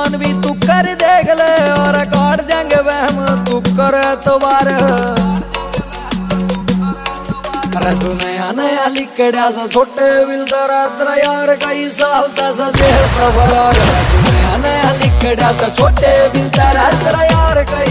मन भी तू कर देख ले और काट देंगे वहम तू कर तो बार। अरे तू नया नया लिखड़ा सा छोटे बिलदारा तेरा यार कई साल सा जेल का फरार। तू नया नया लिखड़ा सा छोटे बिलदारा तेरा यार कई